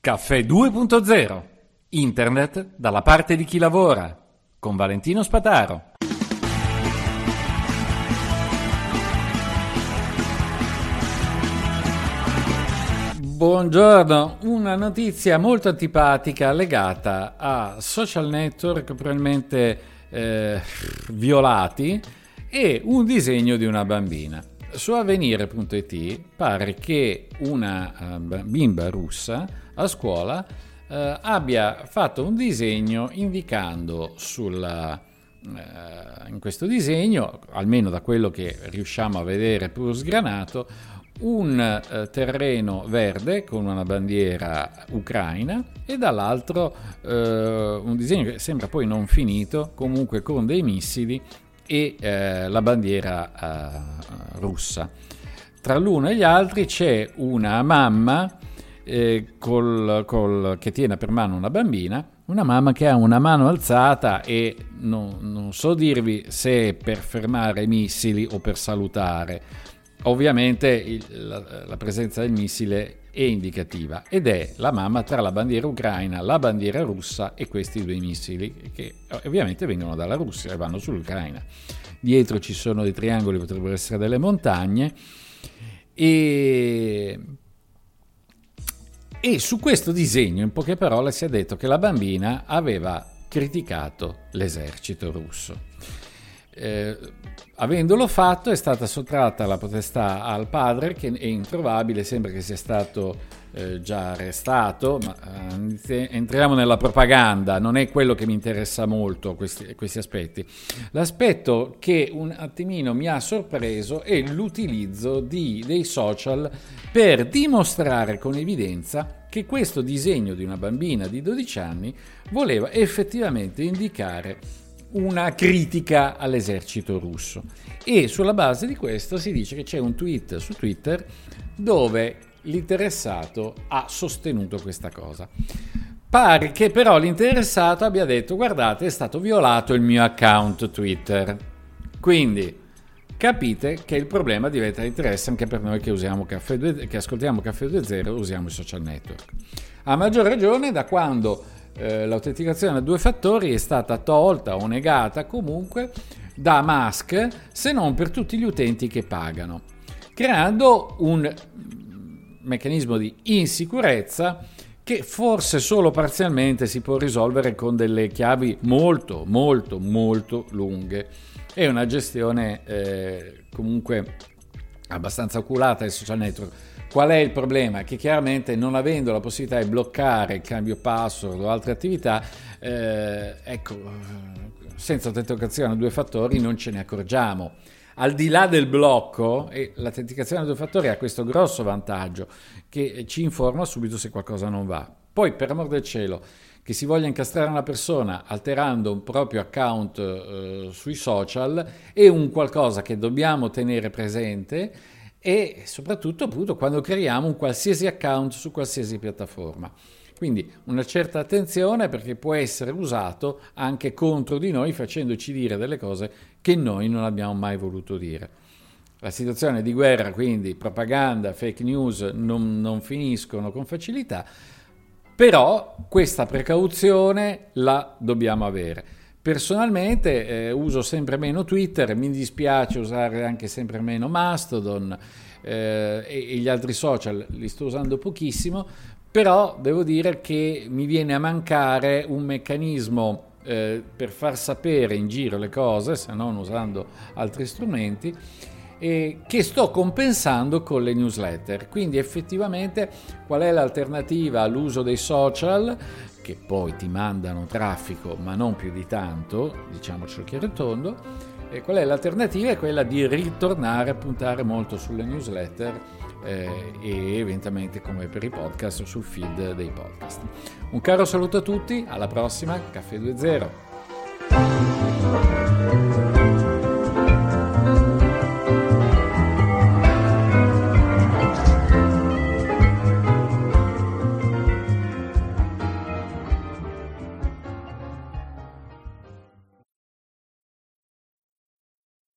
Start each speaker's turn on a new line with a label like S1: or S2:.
S1: Caffè 2.0. Internet dalla parte di chi lavora. Con Valentino Spataro. Buongiorno, una notizia molto antipatica legata a social network probabilmente violati e un disegno di una bambina. Su Avvenire.it pare che una bimba russa a scuola abbia fatto un disegno indicando in questo disegno, almeno da quello che riusciamo a vedere pur sgranato, un terreno verde con una bandiera ucraina e dall'altro un disegno che sembra poi non finito, comunque con dei missili e la bandiera russa. Tra l'uno e gli altri c'è una mamma che tiene per mano una bambina, una mamma che ha una mano alzata e non so dirvi se è per fermare i missili o per salutare. Ovviamente la presenza del missile è indicativa ed è la mamma tra la bandiera ucraina, la bandiera russa e questi due missili che ovviamente vengono dalla Russia e vanno sull'Ucraina. Dietro ci sono dei triangoli, potrebbero essere delle montagne e su questo disegno, in poche parole, si è detto che la bambina aveva criticato l'esercito russo. Avendolo fatto è stata sottratta la potestà al padre, che è introvabile, sembra che sia stato già arrestato, ma entriamo nella propaganda, non è quello che mi interessa molto questi aspetti. L'aspetto che un attimino mi ha sorpreso è l'utilizzo dei social per dimostrare con evidenza che questo disegno di una bambina di 12 anni voleva effettivamente indicare una critica all'esercito russo, e sulla base di questo si dice che c'è un tweet su Twitter dove l'interessato ha sostenuto questa cosa. Pare che però l'interessato abbia detto: guardate, è stato violato il mio account Twitter. Quindi capite che il problema diventa di interesse anche per noi che ascoltiamo Caffè 2.0 e usiamo i social network. A maggior ragione da quando l'autenticazione a due fattori è stata tolta o negata comunque da Musk, se non per tutti gli utenti che pagano, creando un meccanismo di insicurezza che forse solo parzialmente si può risolvere con delle chiavi molto molto molto lunghe. È una gestione comunque abbastanza oculata dei social network. Qual è il problema? Che chiaramente, non avendo la possibilità di bloccare il cambio password o altre attività, senza autenticazione a due fattori non ce ne accorgiamo. Al di là del blocco, l'autenticazione a due fattori ha questo grosso vantaggio che ci informa subito se qualcosa non va. Poi, per amor del cielo, che si voglia incastrare una persona alterando un proprio account sui social è un qualcosa che dobbiamo tenere presente, e soprattutto appunto quando creiamo un qualsiasi account su qualsiasi piattaforma. Quindi una certa attenzione, perché può essere usato anche contro di noi, facendoci dire delle cose che noi non abbiamo mai voluto dire. La situazione di guerra, quindi propaganda, fake news non finiscono con facilità, però questa precauzione la dobbiamo avere. Personalmente uso sempre meno Twitter, mi dispiace usare anche sempre meno Mastodon e gli altri social li sto usando pochissimo, però devo dire che mi viene a mancare un meccanismo per far sapere in giro le cose, se non usando altri strumenti, che sto compensando con le newsletter. Quindi effettivamente qual è l'alternativa all'uso dei social, che poi ti mandano traffico ma non più di tanto, diciamocelo chiaro e tondo, e qual è l'alternativa? È quella di ritornare a puntare molto sulle newsletter e eventualmente, come per i podcast, sul feed dei podcast. Un caro saluto a tutti, alla prossima, Caffè 2.0.